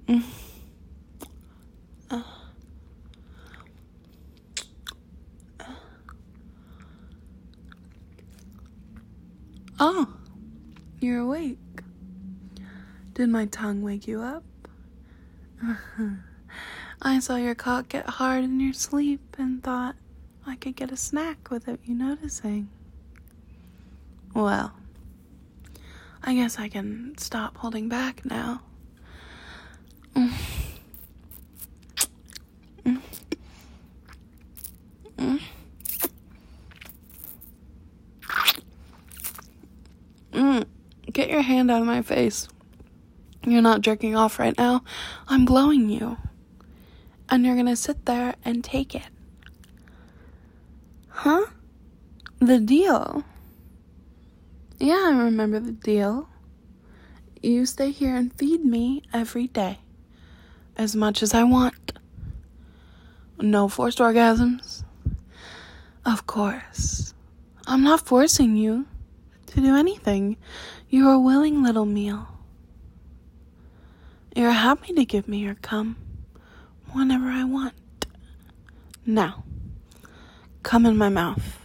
Mm. Uh. Oh, you're awake. Did my tongue wake you up? I saw your cock get hard in your sleep and thought I could get a snack without you noticing. Well, I guess I can stop holding back now. Get your hand out of my face. You're not jerking off right now. I'm blowing you. And you're gonna sit there and take it. Huh? The deal? Yeah, I remember the deal. You stay here and feed me every day. As much as I want. No forced orgasms. Of course. I'm not forcing you to do anything. You're a willing little meal. You're happy to give me your cum whenever I want. Now, come in my mouth.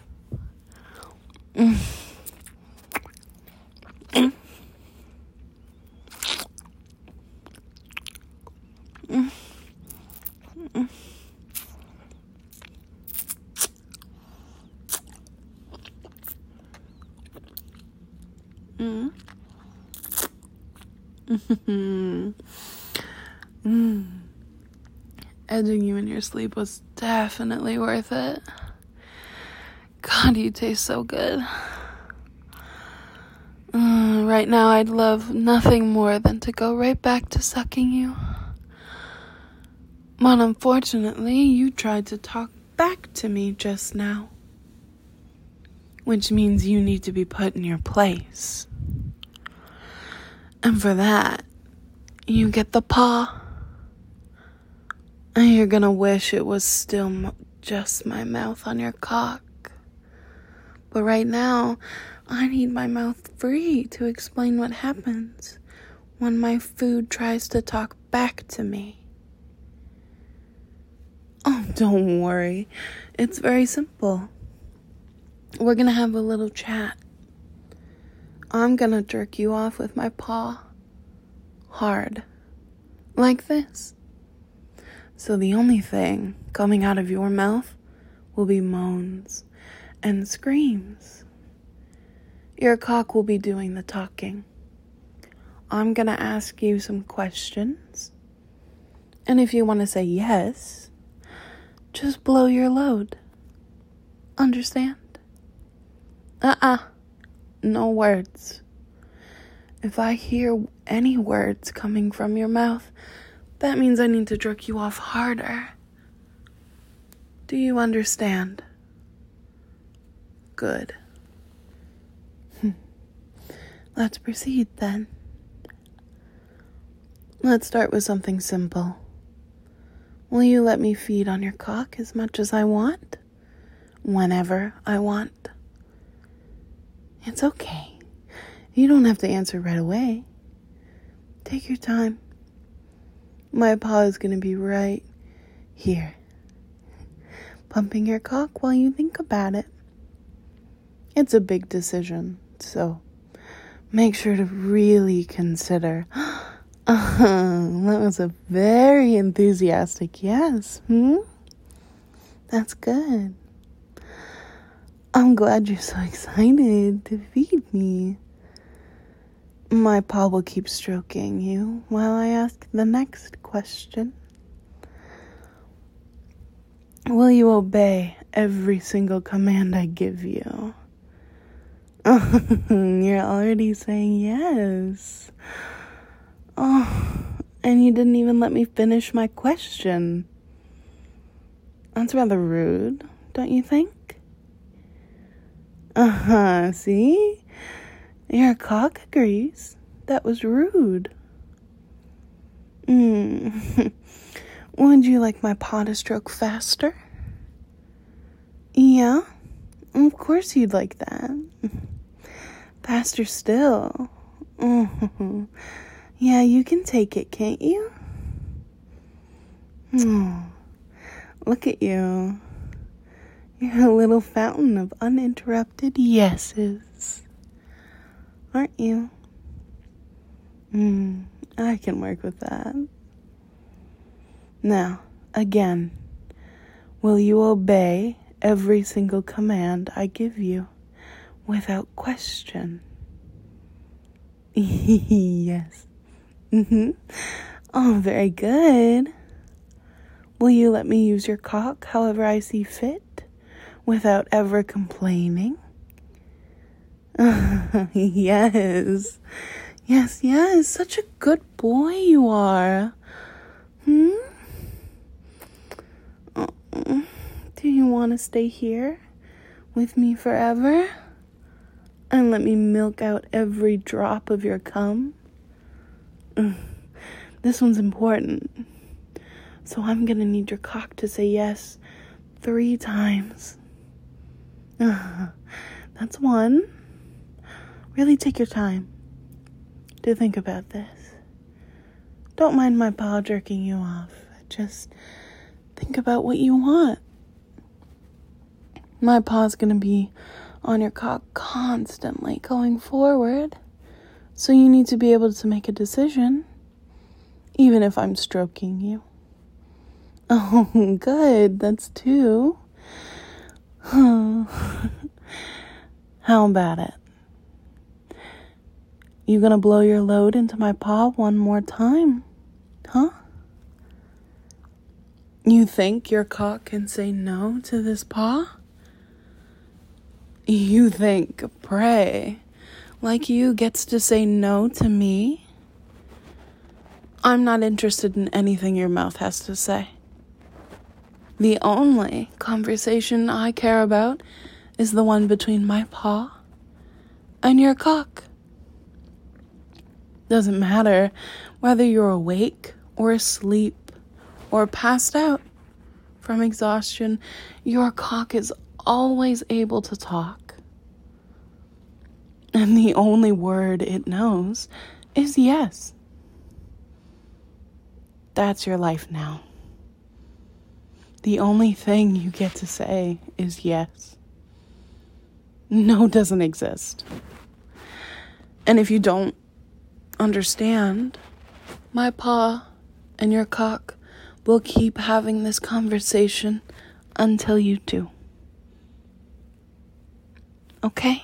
Edging you in your sleep was definitely worth it. God, you taste so good. Right now, I'd love nothing more than to go right back to sucking you. But unfortunately, you tried to talk back to me just now. Which means you need to be put in your place. And for that, you get the paw. And you're gonna wish it was still just my mouth on your cock. But right now, I need my mouth free to explain what happens when my food tries to talk back to me. Oh, don't worry. It's very simple. We're gonna have a little chat. I'm gonna jerk you off with my paw. Hard. Like this. So the only thing coming out of your mouth will be moans and screams. Your cock will be doing the talking. I'm gonna ask you some questions. And if you want to say yes, just blow your load. Understand? No words. If I hear any words coming from your mouth, that means I need to jerk you off harder. Do you understand? Good. Let's proceed then. Let's start with something simple. Will you let me feed on your cock as much as I want? Whenever I want? It's okay. You don't have to answer right away. Take your time. My paw is going to be right here, pumping your cock while you think about it. It's a big decision, so make sure to really consider. That was a very enthusiastic yes. That's good. I'm glad you're so excited to feed me. My paw will keep stroking you while I ask the next question. Will you obey every single command I give you? You're already saying yes. Oh, and you didn't even let me finish my question. That's rather rude, don't you think? See? Your cock agrees. That was rude. Would you like my paw to stroke faster? Yeah? Of course you'd like that. Faster still. Yeah, you can take it, can't you? Oh, look at you. You're a little fountain of uninterrupted yeses. Aren't you? I can work with that. Now, again, will you obey every single command I give you without question? Yes. Oh, very good. Will you let me use your cock however I see fit without ever complaining? Yes. Yes. Such a good boy you are. Do you want to stay here with me forever and let me milk out every drop of your cum? This one's important. So I'm going to need your cock to say yes 3 times. That's 1. Really take your time to think about this. Don't mind my paw jerking you off. Just think about what you want. My paw's going to be on your cock constantly going forward. So you need to be able to make a decision, even if I'm stroking you. Oh, good. That's 2. How about it? You gonna blow your load into my paw one more time? Huh? You think your cock can say no to this paw? You think prey like you gets to say no to me? I'm not interested in anything your mouth has to say. The only conversation I care about is the one between my paw and your cock. Doesn't matter whether you're awake or asleep or passed out from exhaustion, your cock is always able to talk. And the only word it knows is yes. That's your life now. The only thing you get to say is yes. No doesn't exist. And if you don't understand, my paw and your cock will keep having this conversation until you do. Okay?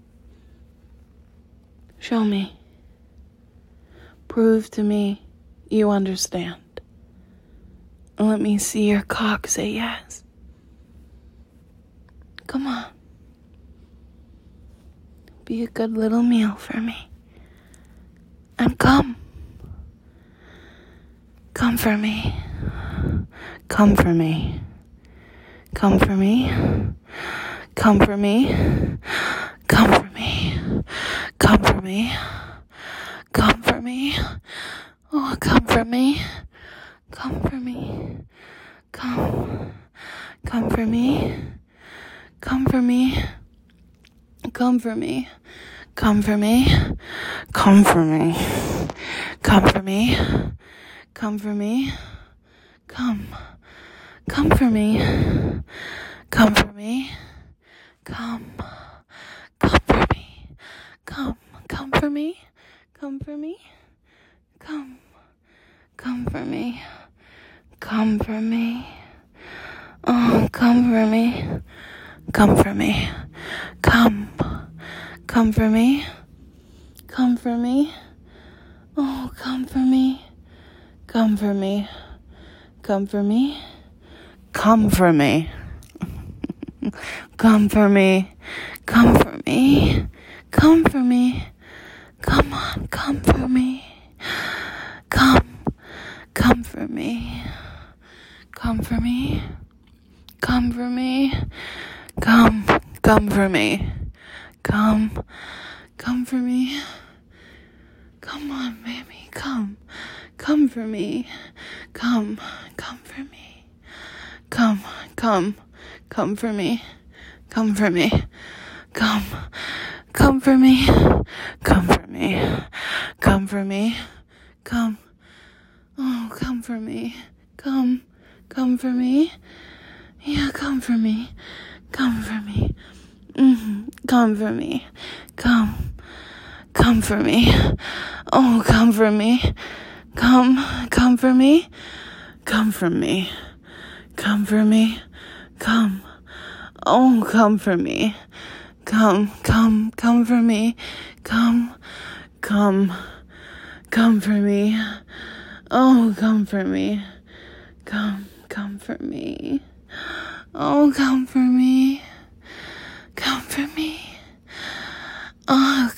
Show me. Prove to me you understand. Let me see your cock say yes. Come on. Be a good little meal for me. And come. Come for me. Come for me. Come for me. Come for me. Come for me. Come for me. Come for me. Oh, come for me. Come for me. Come. Come for me. Come for me. Come for me. Come for me. Come for me. Come for me. Come for me. Come. Come for me. Come for me. Come. Come for me. Come. Come for me. Come for me. Come. Come for me. Come for me. Oh, come for me. Come for me. Come. Come for me. Come for me. Oh, come for me. Come for me. Come for me. Come for me. Come for me. Come for me. Come for me. Come on, come for me. Come. Come for me. Come for me. Come for me. Come. Come for me. Come. Come for me. Come on, baby. Come. Come for me. Come. Come for me. Come. Come. Come for me. Come for me. Come. Come for me. Come for me. Come for me. Come. Oh, come for me. Come. Come for me. Yeah, come for me. Come for me. Come for me. Come for me. Oh, come for me. Come for me. Come for me. Come for me. Come. Oh, come for me. Come for me. Come for me. Oh, come for me. Come for me. Oh, come for me. Come for me. Oh,